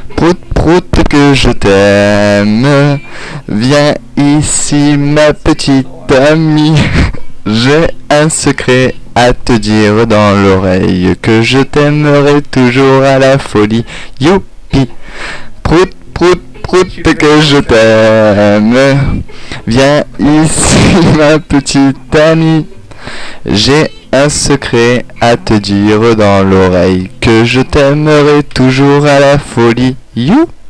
Prout prout que je t'aime. Viens ici ma petite amie. J'ai un secret à te dire dans l'oreille, que je t'aimerai toujours à la folie. Youpi. Prout prout prout que je t'aime. Viens ici ma petite amie. J'ai un secret à te dire dans l'oreille, que je t'aimerai toujours à la folie. You